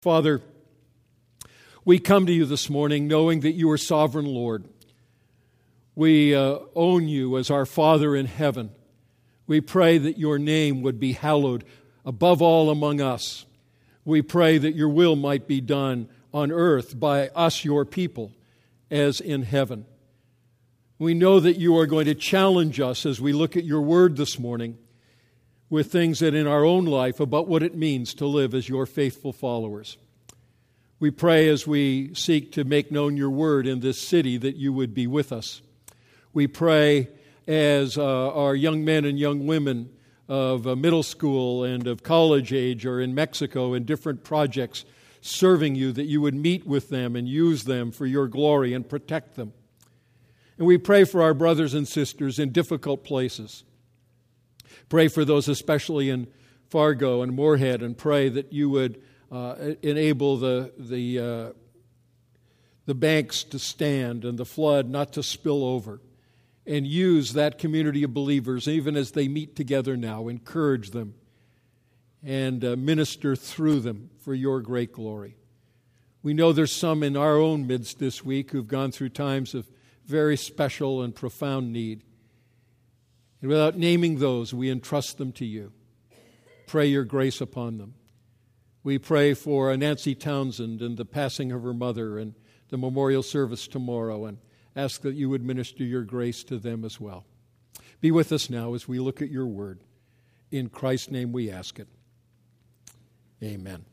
Father, we come to you this morning knowing that you are sovereign Lord. We own you as our Father in heaven. We pray that your name would be hallowed above all among us. We pray that your will might be done on earth by us, your people, as in heaven. We know that you are going to challenge us as we look at your word this morning with things that in our own life about what it means to live as your faithful followers. We pray as we seek to make known your word in this city that you would be with us. We pray as our young men and young women of middle school and of college age are in Mexico in different projects serving you, that you would meet with them and use them for your glory and protect them. And we pray for our brothers and sisters in difficult places. Pray for those especially in Fargo and Moorhead, and pray that you would enable the banks to stand and the flood not to spill over, and use that community of believers, even as they meet together now, encourage them and minister through them for your great glory. We know there's some in our own midst this week who've gone through times of very special and profound need. And without naming those, we entrust them to you. Pray your grace upon them. We pray for Nancy Townsend and the passing of her mother and the memorial service tomorrow, and ask that you would minister your grace to them as well. Be with us now as we look at your word. In Christ's name we ask it. Amen.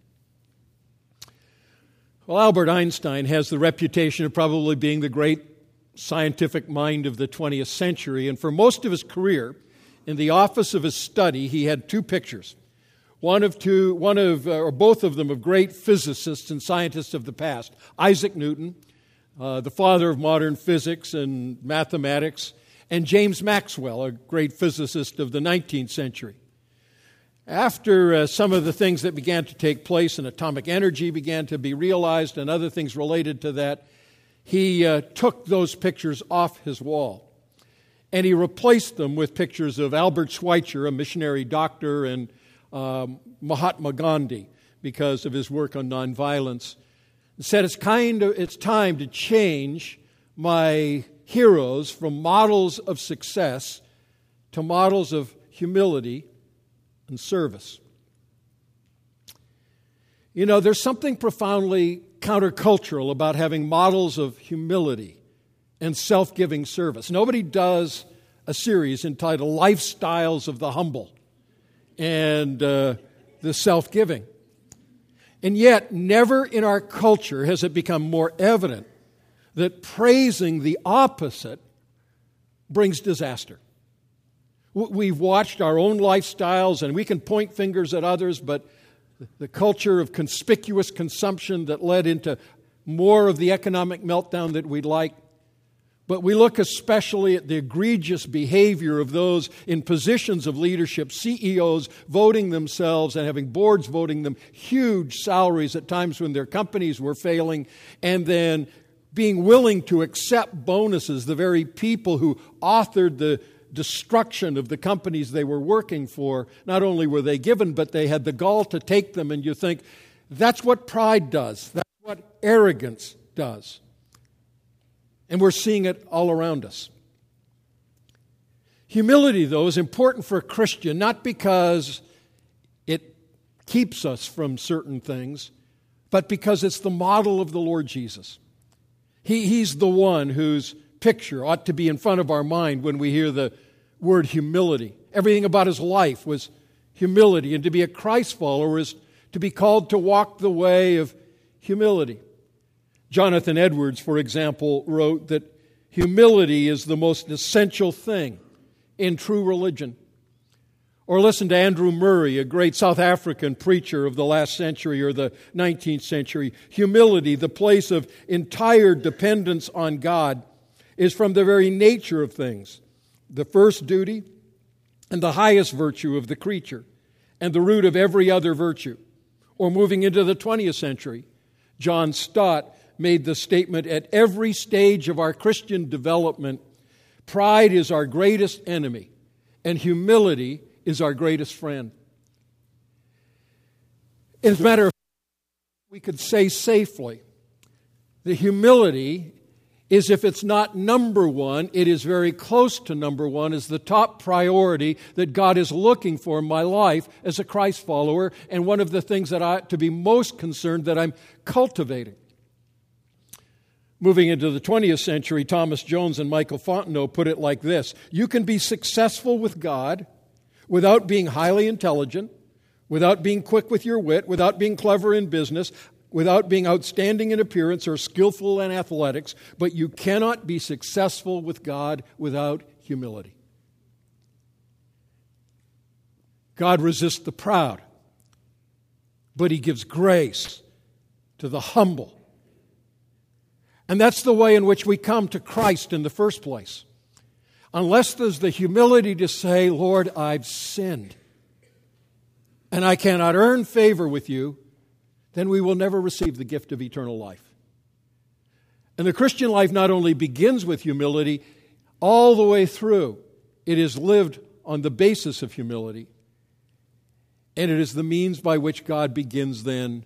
Well, Albert Einstein has the reputation of probably being the great scientific mind of the 20th century, and for most of his career, in the office of his study, he had two pictures. Both of them of great physicists and scientists of the past. Isaac Newton, the father of modern physics and mathematics, and James Maxwell, a great physicist of the 19th century. After some of the things that began to take place and atomic energy began to be realized and other things related to that, he took those pictures off his wall, and he replaced them with pictures of Albert Schweitzer, a missionary doctor, and Mahatma Gandhi, because of his work on nonviolence. He said, it's time to change my heroes from models of success to models of humility and service. You know, there's something profoundly countercultural about having models of humility and self-giving service. Nobody does a series entitled Lifestyles of the Humble and the self-giving. And yet, never in our culture has it become more evident that praising the opposite brings disaster. We've watched our own lifestyles, and we can point fingers at others, but the culture of conspicuous consumption that led into more of the economic meltdown that we'd like. But we look especially at the egregious behavior of those in positions of leadership, CEOs voting themselves and having boards voting them huge salaries at times when their companies were failing, and then being willing to accept bonuses, the very people who authored the destruction of the companies they were working for. Not only were they given, but they had the gall to take them, and you think, that's what pride does. That's what arrogance does. And we're seeing it all around us. Humility, though, is important for a Christian, not because it keeps us from certain things, but because it's the model of the Lord Jesus. He's the one whose picture ought to be in front of our mind when we hear the word humility. Everything about his life was humility, and to be a Christ follower is to be called to walk the way of humility. Jonathan Edwards, for example, wrote that humility is the most essential thing in true religion. Or listen to Andrew Murray, a great South African preacher of the last century or the 19th century. Humility, the place of entire dependence on God, is from the very nature of things the first duty and the highest virtue of the creature, and the root of every other virtue. Or moving into the 20th century, John Stott made the statement, at every stage of our Christian development, pride is our greatest enemy, and humility is our greatest friend. As a matter of We could say safely, the humility is, if it's not number one, it is very close to number one, is the top priority that God is looking for in my life as a Christ follower, and one of the things that I ought to be most concerned that I'm cultivating. Moving into the 20th century, Thomas Jones and Michael Fontenot put it like this: you can be successful with God without being highly intelligent, without being quick with your wit, without being clever in business, without being outstanding in appearance or skillful in athletics, but you cannot be successful with God without humility. God resists the proud, but He gives grace to the humble. And that's the way in which we come to Christ in the first place. Unless there's the humility to say, Lord, I've sinned, and I cannot earn favor with you, then we will never receive the gift of eternal life. And the Christian life not only begins with humility, all the way through, it is lived on the basis of humility. And it is the means by which God begins then.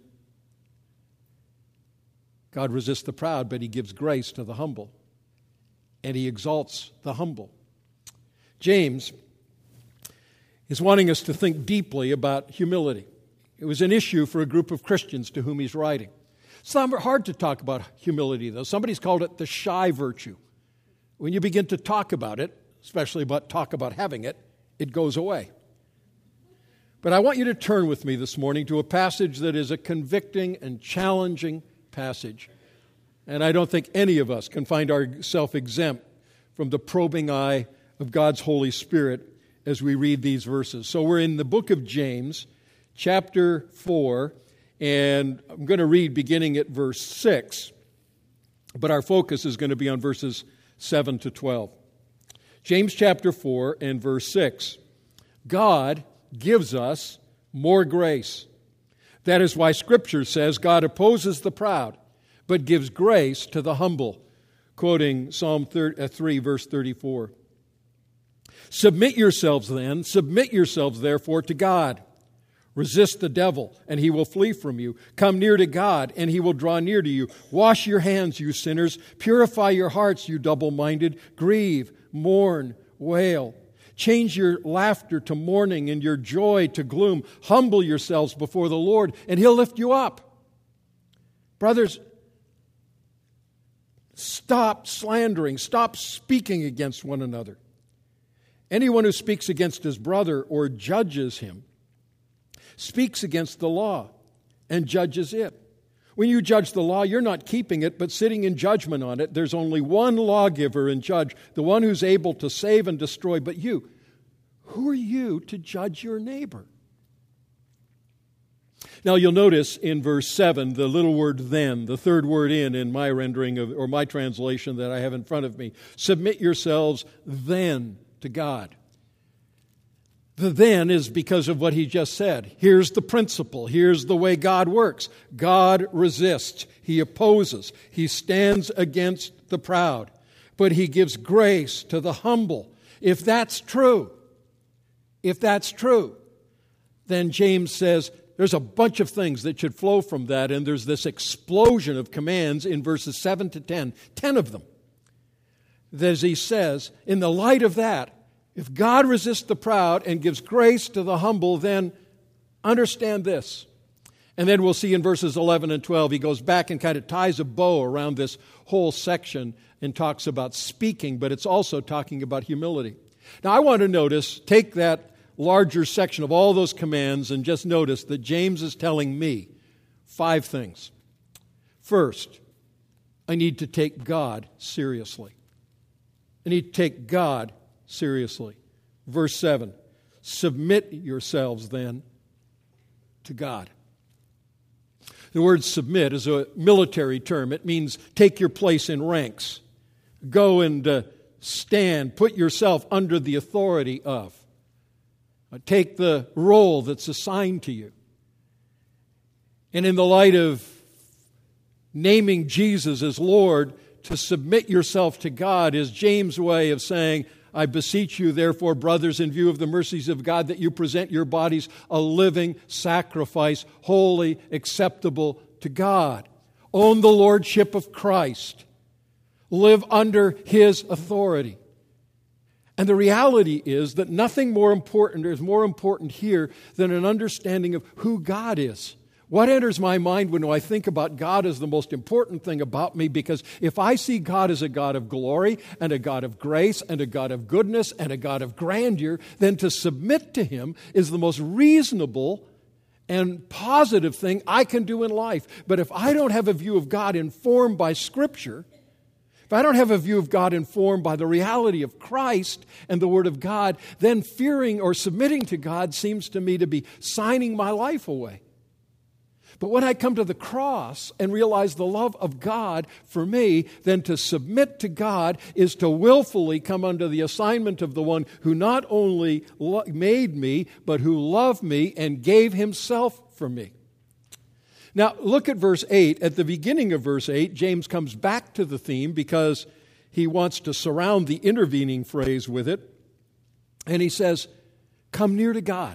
God resists the proud, but He gives grace to the humble. And He exalts the humble. James is wanting us to think deeply about humility. It was an issue for a group of Christians to whom he's writing. It's not hard to talk about humility, though. Somebody's called it the shy virtue. When you begin to talk about it, especially talk about having it, it goes away. But I want you to turn with me this morning to a passage that is a convicting and challenging passage. And I don't think any of us can find ourselves exempt from the probing eye of God's Holy Spirit as we read these verses. So we're in the book of James, chapter 4, and I'm going to read beginning at verse 6, but our focus is going to be on verses 7 to 12. James chapter 4 and verse 6. God gives us more grace. That is why Scripture says God opposes the proud, but gives grace to the humble. Quoting Psalm 3, verse 34. Submit yourselves, therefore, to God. Resist the devil, and he will flee from you. Come near to God, and he will draw near to you. Wash your hands, you sinners. Purify your hearts, you double-minded. Grieve, mourn, wail. Change your laughter to mourning and your joy to gloom. Humble yourselves before the Lord, and He'll lift you up. Brothers, stop slandering. Stop speaking against one another. Anyone who speaks against his brother or judges him speaks against the law and judges it. When you judge the law, you're not keeping it, but sitting in judgment on it. There's only one lawgiver and judge, the one who's able to save and destroy. But you, who are you to judge your neighbor? Now you'll notice in verse 7, the little word then, the third word in my rendering or my translation that I have in front of me. Submit yourselves then to God. The then is because of what he just said. Here's the principle. Here's the way God works. God resists. He opposes. He stands against the proud. But He gives grace to the humble. If that's true, then James says there's a bunch of things that should flow from that, and there's this explosion of commands in verses 7 to 10 of them. As he says, in the light of that, if God resists the proud and gives grace to the humble, then understand this. And then we'll see in verses 11 and 12, he goes back and kind of ties a bow around this whole section and talks about speaking, but it's also talking about humility. Now I want to take that larger section of all those commands and just notice that James is telling me 5 things. First, I need to take God seriously. I need to take God seriously. Verse 7, submit yourselves then to God. The word submit is a military term. It means take your place in ranks. Go and stand. Put yourself under the authority of. Take the role that's assigned to you. And in the light of naming Jesus as Lord, to submit yourself to God is James' way of saying, I beseech you, therefore, brothers, in view of the mercies of God, that you present your bodies a living sacrifice, holy, acceptable to God, own the lordship of Christ, live under His authority. And the reality is that nothing is more important here than an understanding of who God is. What enters my mind when I think about God is the most important thing about me, because if I see God as a God of glory and a God of grace and a God of goodness and a God of grandeur, then to submit to Him is the most reasonable and positive thing I can do in life. But if I don't have a view of God informed by Scripture, if I don't have a view of God informed by the reality of Christ and the Word of God, then fearing or submitting to God seems to me to be signing my life away. But when I come to the cross and realize the love of God for me, then to submit to God is to willfully come under the assignment of the one who not only made me, but who loved me and gave Himself for me. Now, look at verse 8. At the beginning of verse 8, James comes back to the theme because he wants to surround the intervening phrase with it. And he says, come near to God.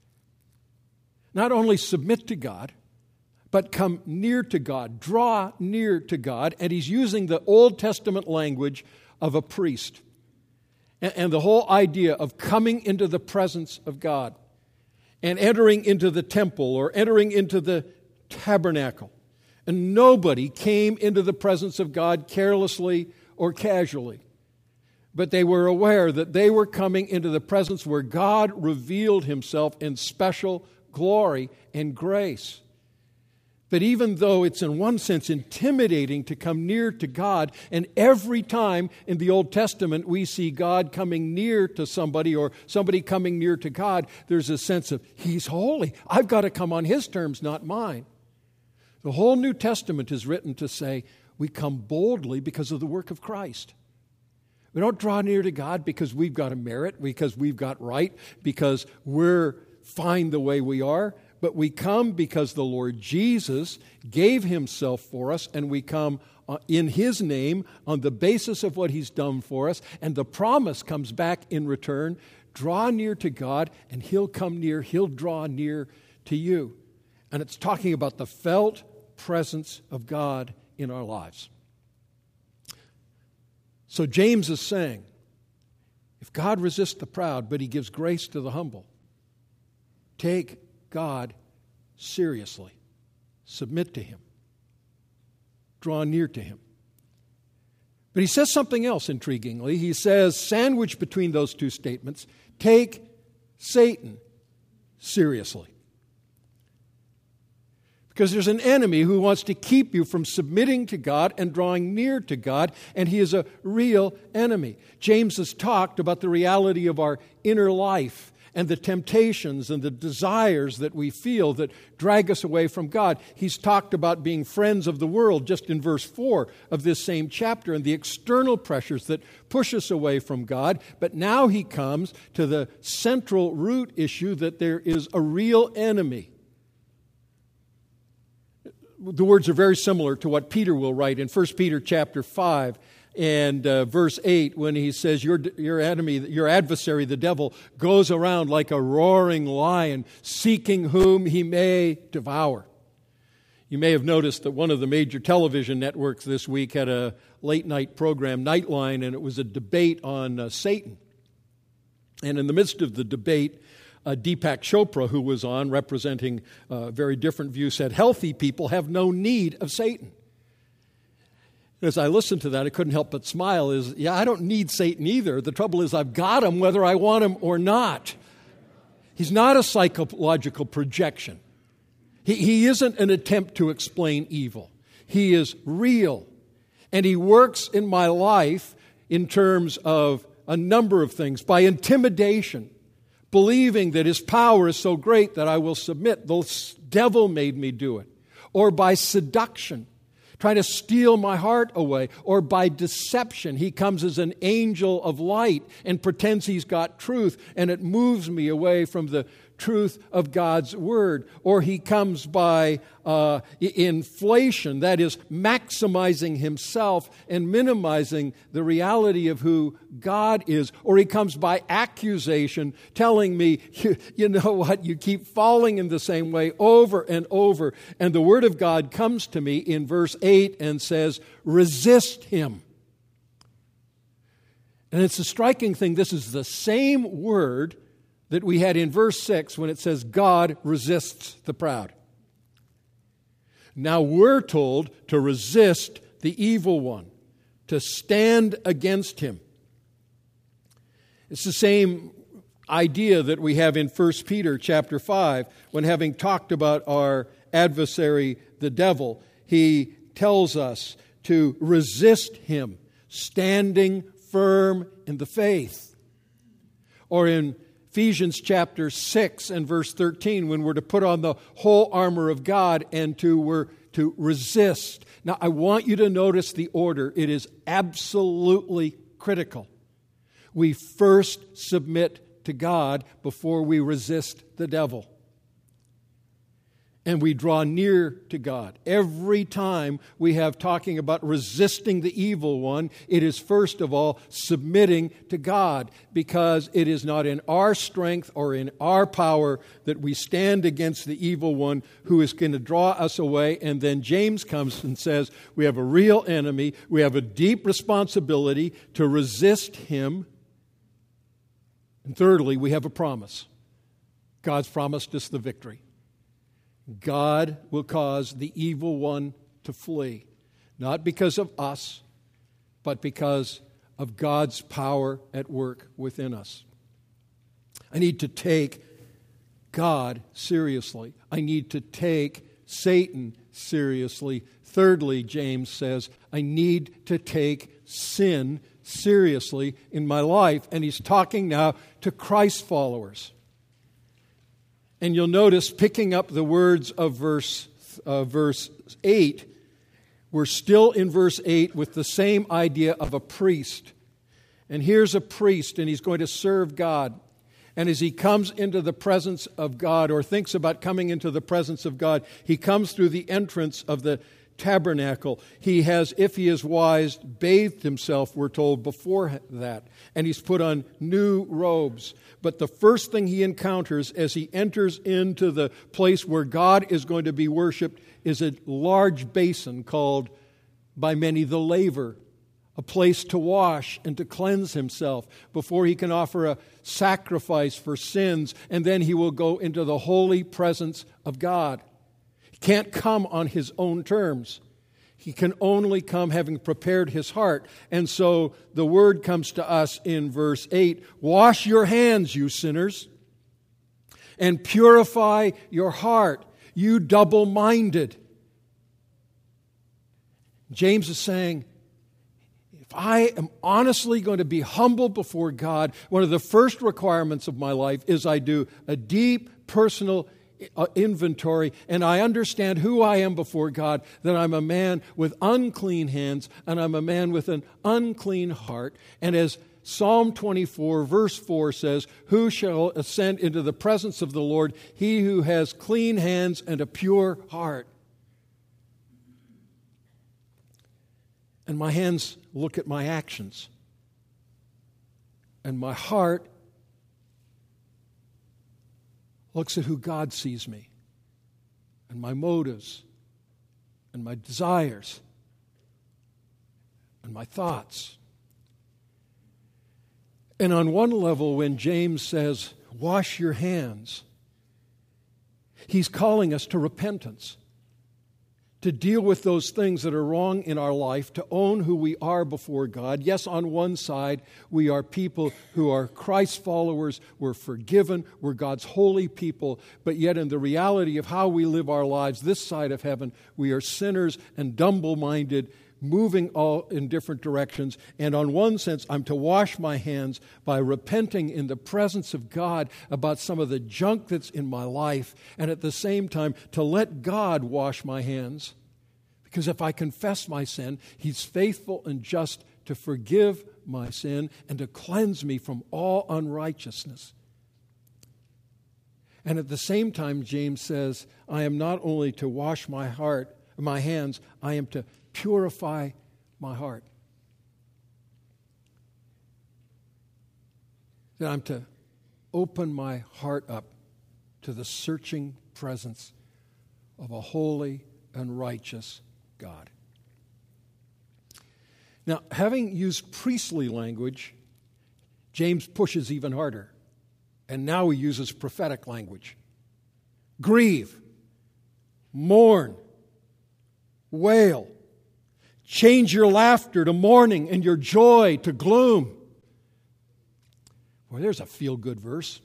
Not only submit to God, but come near to God, draw near to God. And he's using the Old Testament language of a priest. And the whole idea of coming into the presence of God and entering into the temple or entering into the tabernacle. And nobody came into the presence of God carelessly or casually. But they were aware that they were coming into the presence where God revealed Himself in special glory and grace. But even though it's in one sense intimidating to come near to God, and every time in the Old Testament we see God coming near to somebody or somebody coming near to God, there's a sense of, He's holy. I've got to come on His terms, not mine. The whole New Testament is written to say we come boldly because of the work of Christ. We don't draw near to God because we've got a merit, because we've got right, because we're fine the way we are. But we come because the Lord Jesus gave Himself for us, and we come in His name on the basis of what He's done for us. And the promise comes back in return. Draw near to God, and He'll come near. He'll draw near to you. And it's talking about the felt presence of God in our lives. So James is saying, if God resists the proud, but He gives grace to the humble, take God seriously. Submit to Him. Draw near to Him. But he says something else intriguingly. He says, sandwiched between those two statements, take Satan seriously. Because there's an enemy who wants to keep you from submitting to God and drawing near to God, and he is a real enemy. James has talked about the reality of our inner life and the temptations and the desires that we feel that drag us away from God. He's talked about being friends of the world just in verse 4 of this same chapter and the external pressures that push us away from God. But now he comes to the central root issue that there is a real enemy. The words are very similar to what Peter will write in 1 Peter chapter 5 and verse 8 when he says, your enemy, your adversary, the devil, goes around like a roaring lion, seeking whom he may devour. You may have noticed that one of the major television networks this week had a late-night program, Nightline, and it was a debate on Satan. And in the midst of the debate, Deepak Chopra, who was on representing a very different view, said, healthy people have no need of Satan. As I listened to that, I couldn't help but smile. I don't need Satan either. The trouble is I've got him whether I want him or not. He's not a psychological projection. He isn't an attempt to explain evil. He is real. And he works in my life in terms of a number of things. By intimidation, believing that his power is so great that I will submit. The devil made me do it. Or by seduction, trying to steal my heart away. Or by deception, he comes as an angel of light and pretends he's got truth, and it moves me away from the truth of God's Word. Or he comes by inflation, that is, maximizing himself and minimizing the reality of who God is. Or he comes by accusation, telling me, you know what, you keep falling in the same way over and over. And the Word of God comes to me in verse 8 and says, resist him. And it's a striking thing. This is the same word that we had in verse 6 when it says, God resists the proud. Now we're told to resist the evil one, to stand against him. It's the same idea that we have in 1 Peter chapter 5, when having talked about our adversary, the devil, he tells us to resist him, standing firm in the faith. Or in Ephesians chapter 6 and verse 13, when we're to put on the whole armor of God and we're to resist. Now, I want you to notice the order. It is absolutely critical. We first submit to God before we resist the devil. And we draw near to God. Every time we have talking about resisting the evil one, it is first of all submitting to God, because it is not in our strength or in our power that we stand against the evil one who is going to draw us away. And then James comes and says, we have a real enemy. We have a deep responsibility to resist him. And thirdly, we have a promise. God's promised us the victory. God will cause the evil one to flee, not because of us, but because of God's power at work within us. I need to take God seriously. I need to take Satan seriously. Thirdly, James says, I need to take sin seriously in my life. And he's talking now to Christ followers. And you'll notice, picking up the words of verse 8, we're still in verse 8 with the same idea of a priest. And here's a priest, and he's going to serve God. And as he comes into the presence of God, or thinks about coming into the presence of God, he comes through the entrance of the tabernacle. He has, if he is wise, bathed himself, we're told, before that. And he's put on new robes. But the first thing he encounters as he enters into the place where God is going to be worshipped is a large basin called by many the laver, a place to wash and to cleanse himself before he can offer a sacrifice for sins. And then he will go into the holy presence of God. He can't come on his own terms. He can only come having prepared his heart. And so the word comes to us in verse 8, wash your hands, you sinners, and purify your heart, you double-minded. James is saying, if I am honestly going to be humble before God, one of the first requirements of my life is I do a deep personal inventory, and I understand who I am before God, that I'm a man with unclean hands, and I'm a man with an unclean heart. And as Psalm 24, verse 4 says, who shall ascend into the presence of the Lord? He who has clean hands and a pure heart. And my hands look at my actions, and my heart looks at who God sees me, and my motives, and my desires, and my thoughts. And on one level, when James says, wash your hands, he's calling us to repentance, to deal with those things that are wrong in our life, to own who we are before God. Yes, on one side, we are people who are Christ followers. We're forgiven. We're God's holy people. But yet in the reality of how we live our lives this side of heaven, we are sinners and double-minded, moving all in different directions. And on one sense, I'm to wash my hands by repenting in the presence of God about some of the junk that's in my life, and at the same time, to let God wash my hands. Because if I confess my sin, He's faithful and just to forgive my sin and to cleanse me from all unrighteousness. And at the same time, James says, I am not only to wash my hands, I am to purify my heart. That I'm to open my heart up to the searching presence of a holy and righteous God. Now, having used priestly language, James pushes even harder. And now he uses prophetic language. Grieve, mourn, wail. Change your laughter to mourning and your joy to gloom. Boy, there's a feel-good verse.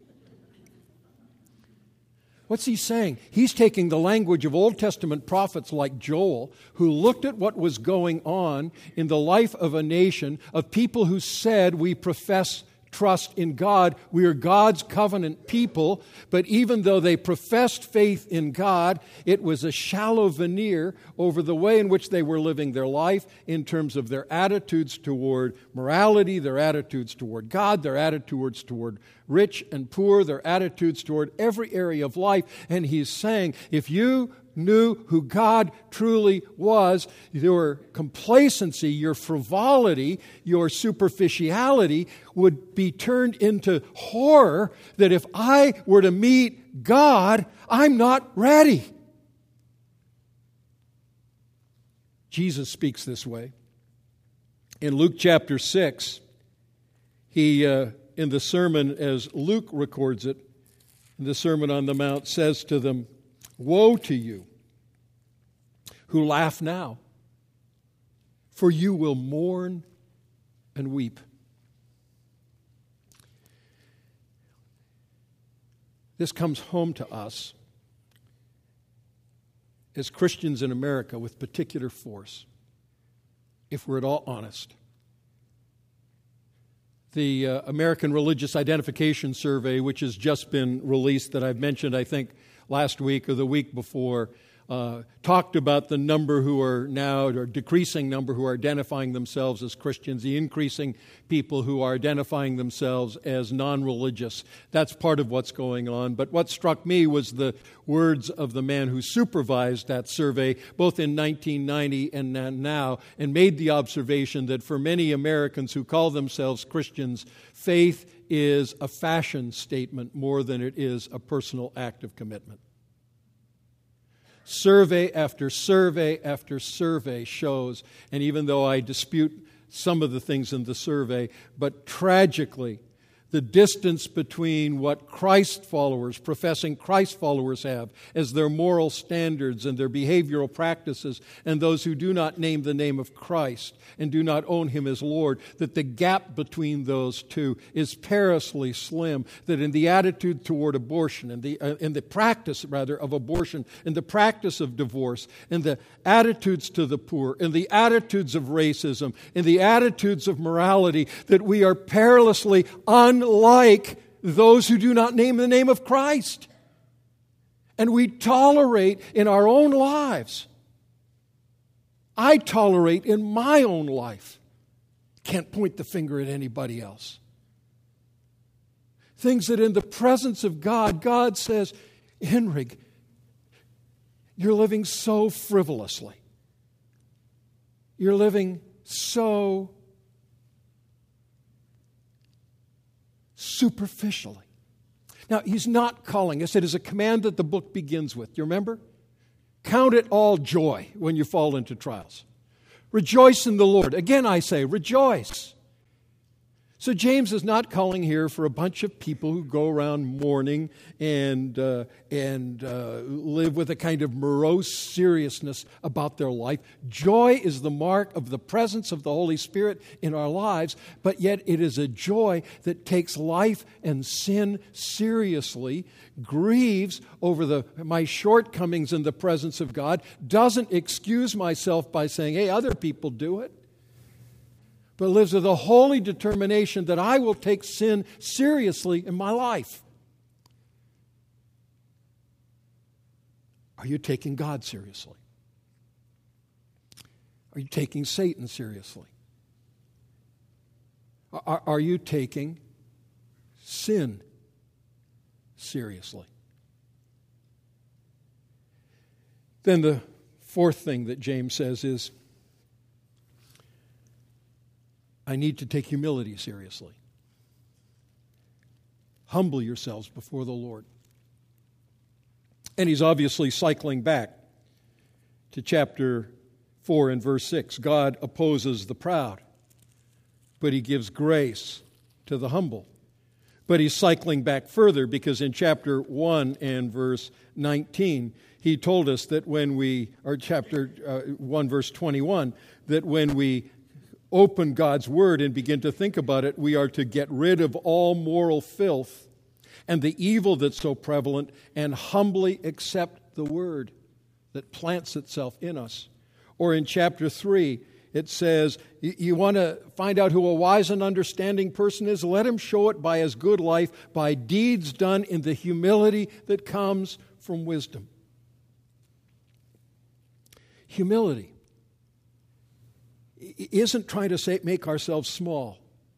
What's he saying? He's taking the language of Old Testament prophets like Joel, who looked at what was going on in the life of a nation, of people who said, we profess trust in God, we are God's covenant people, but even though they professed faith in God, it was a shallow veneer over the way in which they were living their life in terms of their attitudes toward morality, their attitudes toward God, their attitudes toward rich and poor, their attitudes toward every area of life. And he's saying, if you knew who God truly was, your complacency, your frivolity, your superficiality would be turned into horror that if I were to meet God, I'm not ready. Jesus speaks this way. In Luke chapter 6, he, in the sermon as Luke records it, in the Sermon on the Mount, says to them, woe to you who laugh now, for you will mourn and weep. This comes home to us as Christians in America with particular force, if we're at all honest. The American Religious Identification Survey, which has just been released, that I've mentioned, I think, last week or the week before, talked about the number who are now, or decreasing number who are identifying themselves as Christians, the increasing people who are identifying themselves as non-religious. That's part of what's going on. But what struck me was the words of the man who supervised that survey, both in 1990 and now, and made the observation that for many Americans who call themselves Christians, faith is a fashion statement more than it is a personal act of commitment. Survey after survey after survey shows, and even though I dispute some of the things in the survey, but tragically, the distance between what Christ followers, professing Christ followers, have as their moral standards and their behavioral practices, and those who do not name the name of Christ and do not own Him as Lord, that the gap between those two is perilously slim, that in the attitude toward abortion, in the practice, rather, of abortion, in the practice of divorce, in the attitudes to the poor, in the attitudes of racism, in the attitudes of morality, that we are perilously unlike those who do not name the name of Christ. And we tolerate in our own lives. I tolerate in my own life. Can't point the finger at anybody else. Things that in the presence of God, God says, Henrik, you're living so frivolously. You're living so superficially. Now, He's not calling us. It is a command that the book begins with. Do you remember? Count it all joy when you fall into trials. Rejoice in the Lord. Again, I say, rejoice. So James is not calling here for a bunch of people who go around mourning and live with a kind of morose seriousness about their life. Joy is the mark of the presence of the Holy Spirit in our lives, but yet it is a joy that takes life and sin seriously, grieves over my shortcomings in the presence of God, doesn't excuse myself by saying, hey, other people do it, but lives with a holy determination that I will take sin seriously in my life. Are you taking God seriously? Are you taking Satan seriously? Are you taking sin seriously. Then the fourth thing that James says is, I need to take humility seriously. Humble yourselves before the Lord. And he's obviously cycling back to chapter 4 and verse 6. God opposes the proud, but he gives grace to the humble. But he's cycling back further because in chapter 1 and verse 19, he told us that when we, or chapter 1 verse 21, that when we open God's Word and begin to think about it, we are to get rid of all moral filth and the evil that's so prevalent and humbly accept the Word that plants itself in us. Or in chapter 3, it says, you want to find out who a wise and understanding person is? Let him show it by his good life, by deeds done in the humility that comes from wisdom. Humility isn't trying to make ourselves small.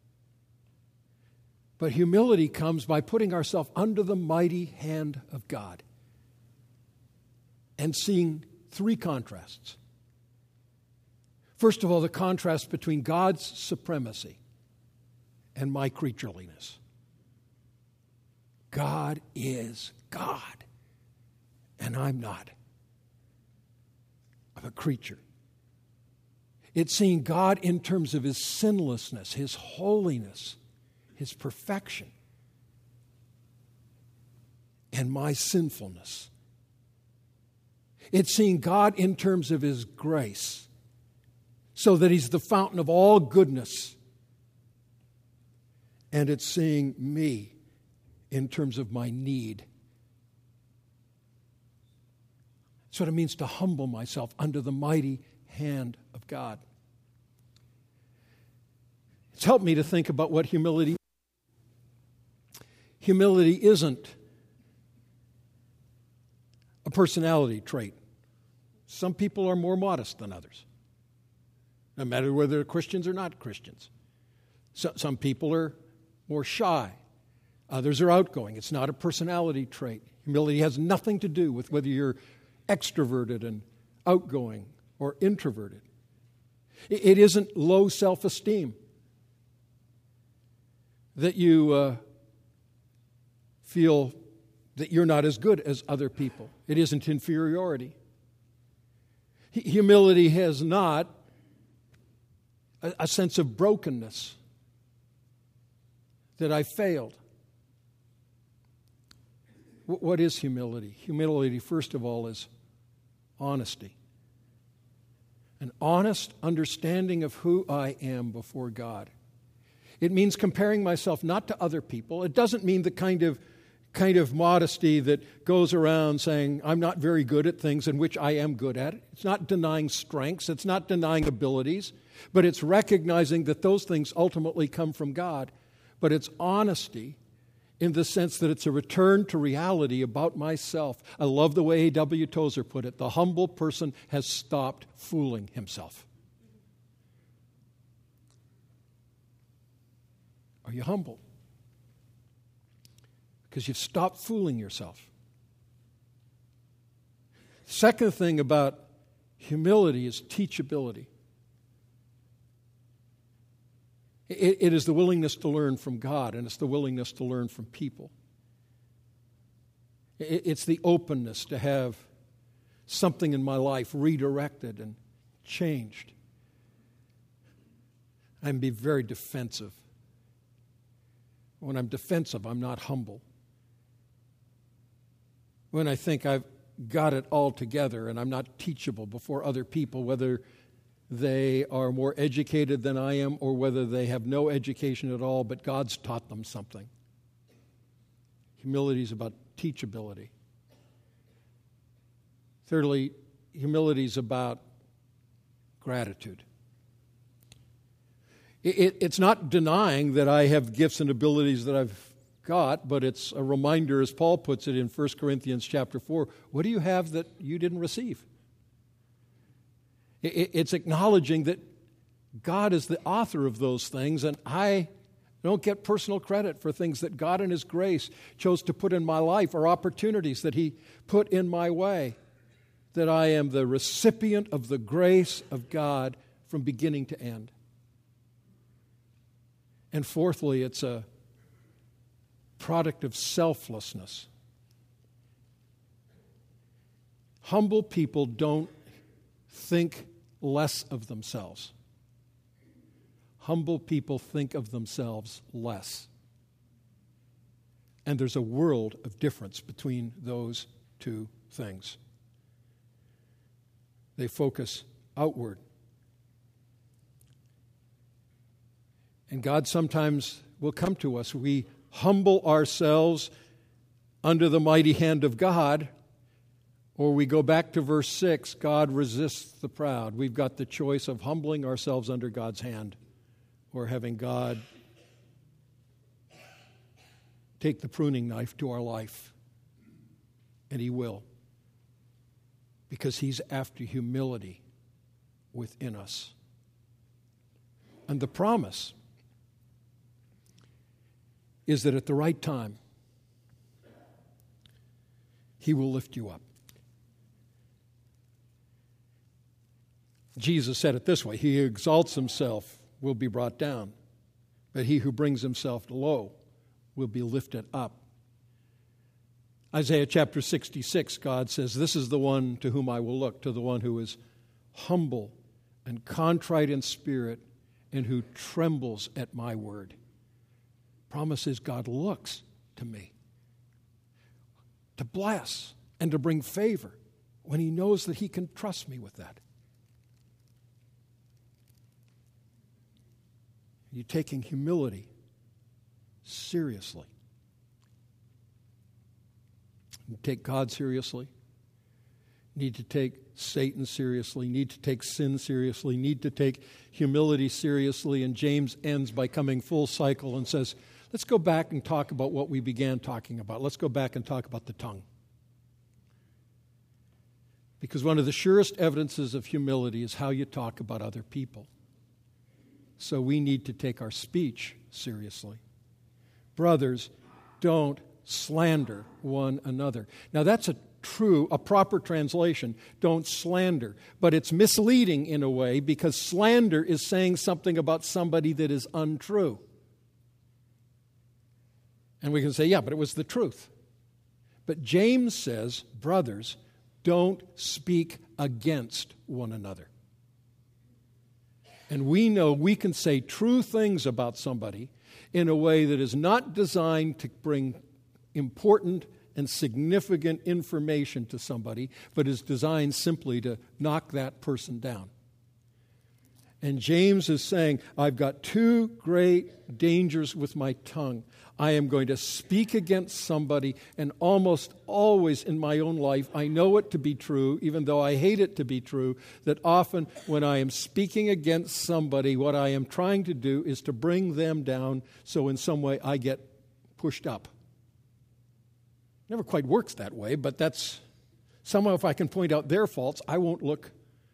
But humility comes by putting ourselves under the mighty hand of God and seeing three contrasts. First of all, the contrast between God's supremacy and my creatureliness. God is God, and I'm not. I'm a creature. It's seeing God in terms of His sinlessness, His holiness, His perfection, and my sinfulness. It's seeing God in terms of His grace, so that He's the fountain of all goodness. And it's seeing me in terms of my need. That's what it means to humble myself under the mighty hand of God. It's helped me to think about what humility is. Humility isn't a personality trait. Some people are more modest than others, no matter whether they're Christians or not Christians. Some people are more shy. Others are outgoing. It's not a personality trait. Humility has nothing to do with whether you're extroverted and outgoing or introverted. It isn't low self-esteem that you feel that you're not as good as other people. It isn't inferiority. Humility has not a sense of brokenness, that I failed. What is humility? Humility, first of all, is honesty. An honest understanding of who I am before God. It means comparing myself not to other people. It doesn't mean the kind of modesty that goes around saying, I'm not very good at things in which I am good at. It's not denying strengths. It's not denying abilities. But it's recognizing that those things ultimately come from God. But it's honesty in the sense that it's a return to reality about myself. I love the way A.W. Tozer put it. The humble person has stopped fooling himself. Are you humble? Because you've stopped fooling yourself. Second thing about humility is teachability. It is the willingness to learn from God, and it's the willingness to learn from people. It's the openness to have something in my life redirected and changed. And be very defensive. When I'm defensive, I'm not humble. When I think I've got it all together and I'm not teachable before other people, whether they are more educated than I am or whether they have no education at all, but God's taught them something. Humility is about teachability. Thirdly, humility is about gratitude. It's not denying that I have gifts and abilities that I've got, but it's a reminder, as Paul puts it in 1 Corinthians chapter 4, what do you have that you didn't receive? It's acknowledging that God is the author of those things, and I I don't get personal credit for things that God in His grace chose to put in my life or opportunities that He put in my way. That I am the recipient of the grace of God from beginning to end. And fourthly, it's a product of selflessness. Humble people don't think less of themselves. Humble people think of themselves less. And there's a world of difference between those two things. They focus outward. And God sometimes will come to us. We humble ourselves under the mighty hand of God, or we go back to verse 6, God resists the proud. We've got the choice of humbling ourselves under God's hand or having God take the pruning knife to our life. And He will. Because He's after humility within us. And the promise is that at the right time, He will lift you up. Jesus said it this way, he who exalts himself will be brought down, but he who brings himself low will be lifted up. Isaiah chapter 66, God says, this is the one to whom I will look, to the one who is humble and contrite in spirit and who trembles at my word. Promise is God looks to me to bless and to bring favor when He knows that He can trust me with that. Are you taking humility seriously? You take God seriously. Need to take Satan seriously. Need to take sin seriously. Need to take humility seriously. And James ends by coming full cycle and says, let's go back and talk about what we began talking about. Let's go back and talk about the tongue. Because one of the surest evidences of humility is how you talk about other people. So we need to take our speech seriously. Brothers, don't slander one another. Now that's a proper translation. Don't slander. But it's misleading in a way because slander is saying something about somebody that is untrue. And we can say, yeah, but it was the truth. But James says, brothers, don't speak against one another. And we know we can say true things about somebody in a way that is not designed to bring important and significant information to somebody, but is designed simply to knock that person down. And James is saying, I've got two great dangers with my tongue. I am going to speak against somebody, and almost always in my own life, I know it to be true, even though I hate it to be true, that often when I am speaking against somebody, what I am trying to do is to bring them down so in some way I get pushed up. Never quite works that way, but that's somehow if I can point out their faults, I won't look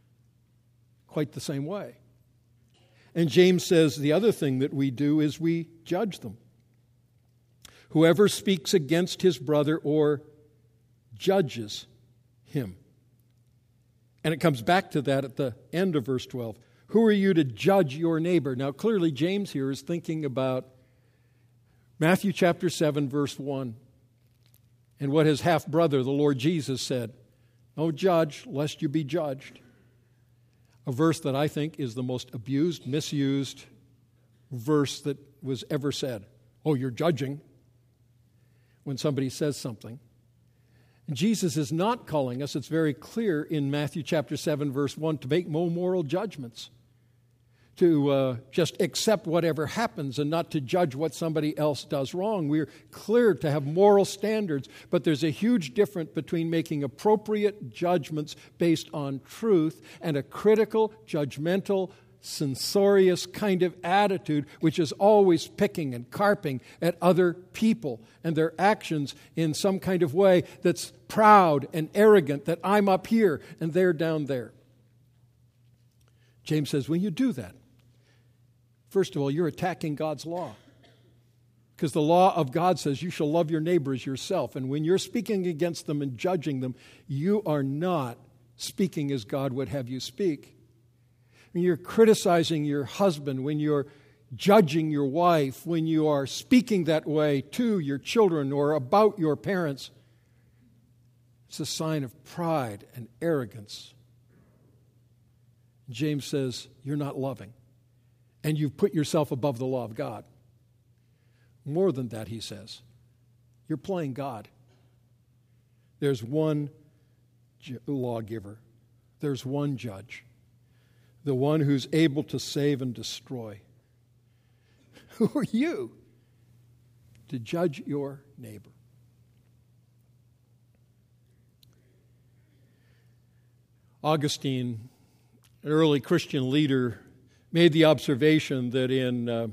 quite the same way. And James says the other thing that we do is we judge them. Whoever speaks against his brother or judges him. And it comes back to that at the end of verse 12. Who are you to judge your neighbor? Now clearly James here is thinking about Matthew chapter 7 verse 1. And what his half-brother, the Lord Jesus, said, "Don't judge, lest you be judged." A verse that I think is the most abused, misused verse that was ever said. Oh, you're judging when somebody says something. And Jesus is not calling us, it's very clear in Matthew chapter 7, verse 1, to make no moral judgments, to just accept whatever happens and not to judge what somebody else does wrong. We're clear to have moral standards, but there's a huge difference between making appropriate judgments based on truth and a critical, judgmental, censorious kind of attitude, which is always picking and carping at other people and their actions in some kind of way that's proud and arrogant, that I'm up here and they're down there. James says, when you do that, first of all, you're attacking God's law. Because the law of God says you shall love your neighbor as yourself. And when you're speaking against them and judging them, you are not speaking as God would have you speak. When you're criticizing your husband, when you're judging your wife, when you are speaking that way to your children or about your parents, it's a sign of pride and arrogance. James says, you're not loving, and you've put yourself above the law of God. More than that, he says, you're playing God. There's one lawgiver. There's one judge, the one who's able to save and destroy. Who are you to judge your neighbor? Augustine, an early Christian leader, made the observation that in the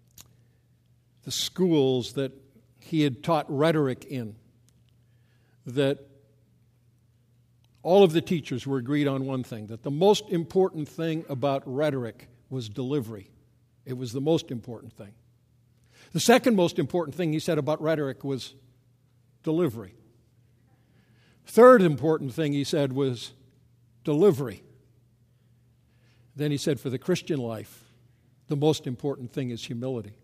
schools that he had taught rhetoric in, that all of the teachers were agreed on one thing, that the most important thing about rhetoric was delivery. It was the most important thing. The second most important thing he said about rhetoric was delivery. Third important thing he said was delivery. Then he said, for the Christian life, the most important thing is humility.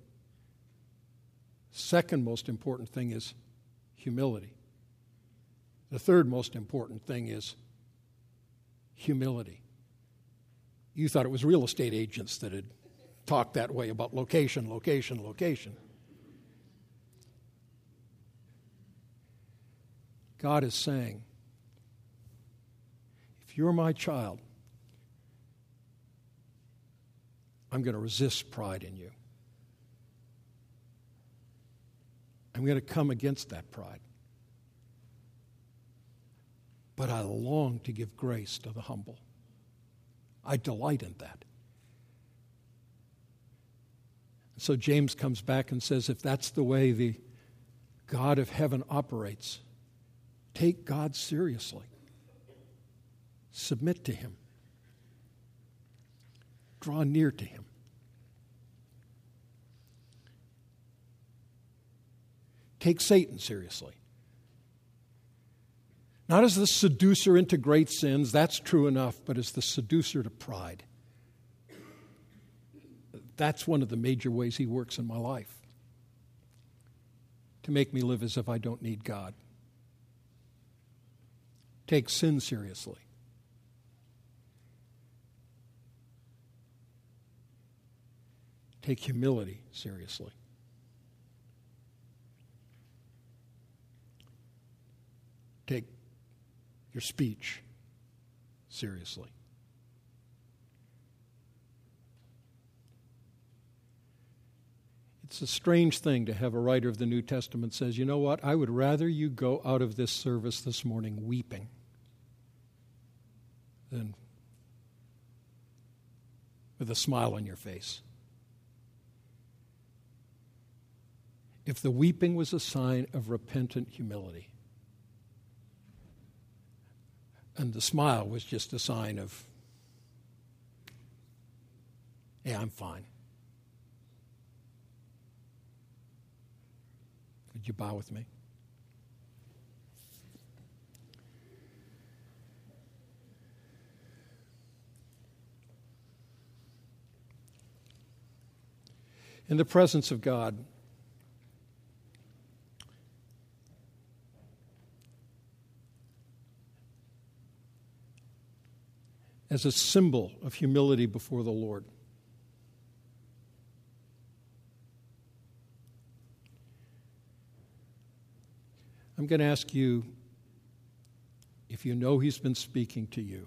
Second most important thing is humility. The third most important thing is humility. You thought it was real estate agents that had talked that way about location, location, location. God is saying, if you're my child, I'm going to resist pride in you. I'm going to come against that pride. But I long to give grace to the humble. I delight in that. So James comes back and says, if that's the way the God of heaven operates, take God seriously. Submit to him. Draw near to him. Take Satan seriously. Not as the seducer into great sins, that's true enough, but as the seducer to pride. That's one of the major ways he works in my life. To make me live as if I don't need God. Take sin seriously. Take humility seriously. Take your speech seriously. It's a strange thing to have a writer of the New Testament says, you know what, I would rather you go out of this service this morning weeping than with a smile on your face. If the weeping was a sign of repentant humility, and the smile was just a sign of, hey, I'm fine. Would you bow with me? In the presence of God, as a symbol of humility before the Lord, I'm going to ask you if you know he's been speaking to you,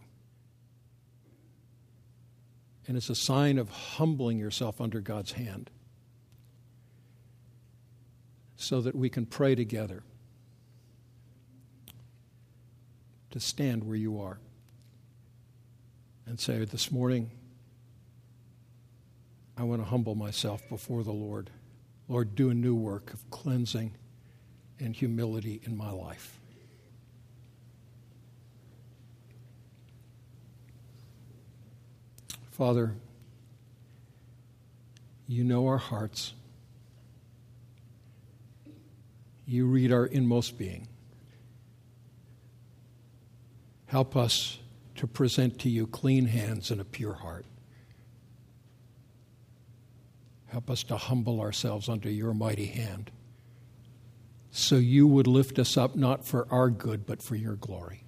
and it's a sign of humbling yourself under God's hand so that we can pray together, to stand where you are and say, this morning, I want to humble myself before the Lord. Lord, do a new work of cleansing and humility in my life. Father, you know our hearts. You read our inmost being. Help us to present to you clean hands and a pure heart. Help us to humble ourselves under your mighty hand, so you would lift us up not for our good, but for your glory.